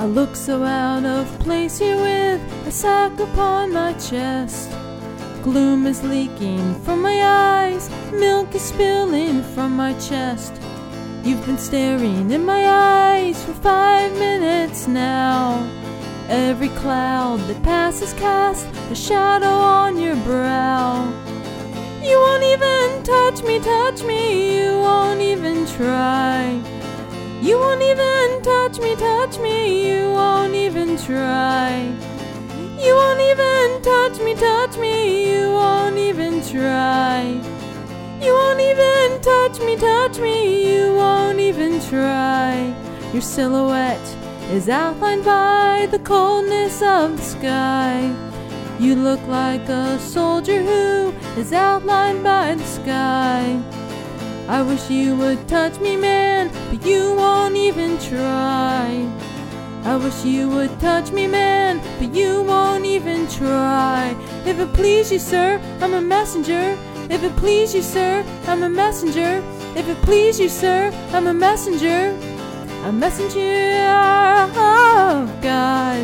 look so out of place here with a sack upon my chest. Gloom is leaking from my eyes, milk is spilling from my chest. You've been staring in my eyes for 5 minutes now. Every cloud that passes casts a shadow on your brow. You won't even touch me, you won't even try. You won't even touch me, you won't even try. You won't even touch me, you won't even try. You won't even touch me, you won't even try. Your silhouette is outlined by the coldness of the sky. You look like a soldier who is outlined by the sky. I wish you would touch me, man, but you won't even try. I wish you would touch me, man, but you won't even try. If it please you, sir, I'm a messenger. If it please you, sir, I'm a messenger. If it please you, sir, I'm a messenger. A messenger of God.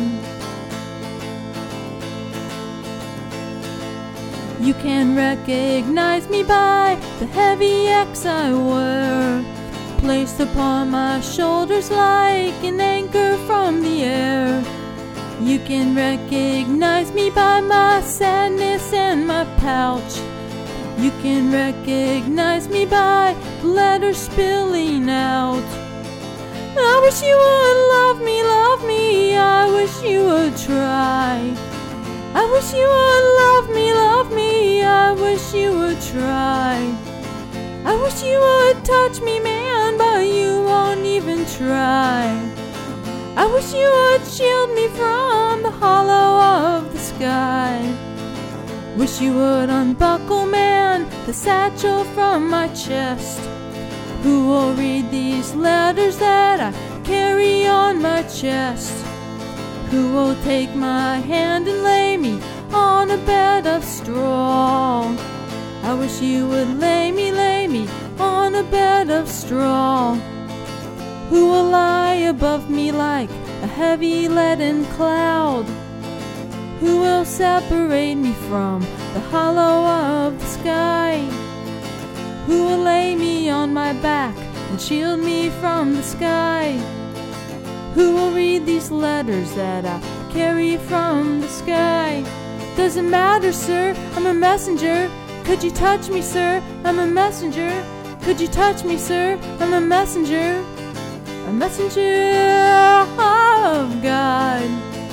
You can recognize me by the heavy axe I wear, placed upon my shoulders like an anchor from the air. You can recognize me by my sadness and my pouch. You can recognize me by letters spilling out. I wish you would love me, I wish you would try. I wish you would love me, I wish you would try. I wish you would touch me, man, but you won't even try. I wish you would shield me from the hollow of the sky. Wish you would unbuckle, man, the satchel from my chest. Who will read these letters that I carry on my chest? Who will take my hand and lay me on a bed of straw? I wish you would lay me on a bed of straw. Who will lie above me like a heavy leaden cloud? Who will separate me from the hollow of the sky? Who will lay me on my back and shield me from the sky? Who will read these letters that I carry from the sky? Doesn't matter, sir, I'm a messenger. Could you touch me, sir? I'm a messenger. Could you touch me, sir? I'm a messenger. A messenger of God.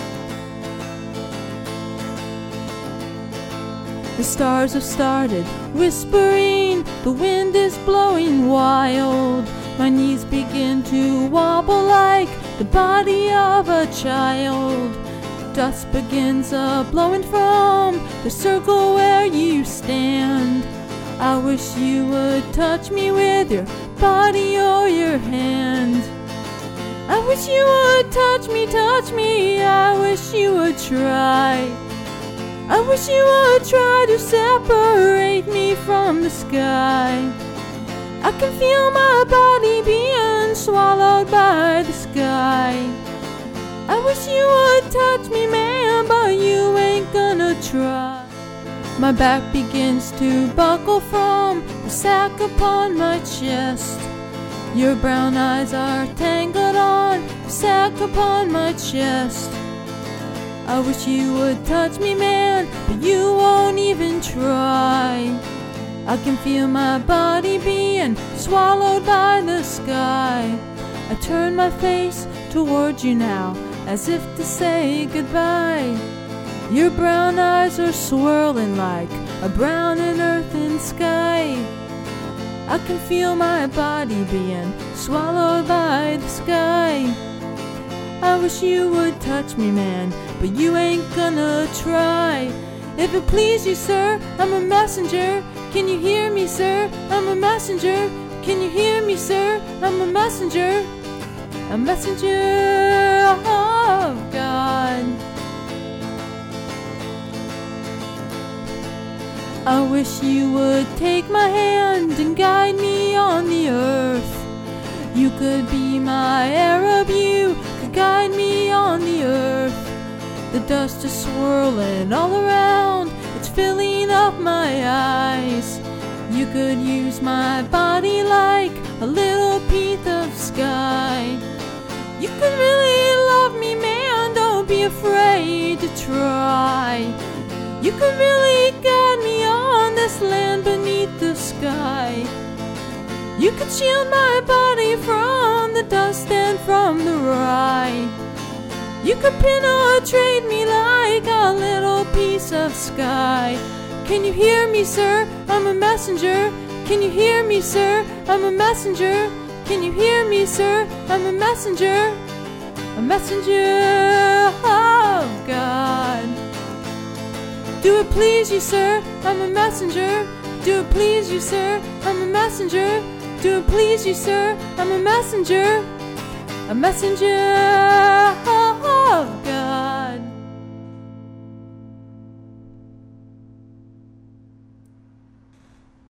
The stars have started whispering, the wind is blowing wild. My knees begin to wobble like the body of a child. Dust begins blowing from the circle where you stand. I wish you would touch me with your body or your hand. I wish you would touch me, I wish you would try. I wish you would try to separate me from the sky. I can feel my body being swallowed by the sky. I wish you would touch me, man, but you ain't gonna try. My back begins to buckle from the sack upon my chest. Your brown eyes are tangled on the sack upon my chest. I wish you would touch me, man, but you won't even try. I can feel my body being swallowed by the sky. I turn my face towards you now, as if to say goodbye. Your brown eyes are swirling like a brown and earthen sky. I can feel my body being swallowed by the sky. I wish you would touch me, man, but you ain't gonna try. If it please you, sir, I'm a messenger. Can you hear me, sir? I'm a messenger. Can you hear me, sir? I'm a messenger. A messenger of God. I wish you would take my hand and guide me on the earth. You could be my Arab, you could guide me on the earth. The dust is swirling all around, it's filling up my eyes. You could use my body like a little piece of sky. You could really love me, man, don't be afraid to try. You could really guide me on this land beneath the sky. You could shield my body from the dust and from the rye. You could penetrate me like a little piece of sky. Can you hear me, sir? I'm a messenger. Can you hear me, sir? I'm a messenger. Can you hear me, sir? I'm a messenger. A messenger of God. Do it please you, sir? I'm a messenger. Do it please you, sir? I'm a messenger. Do it please you, sir? I'm a messenger. A messenger of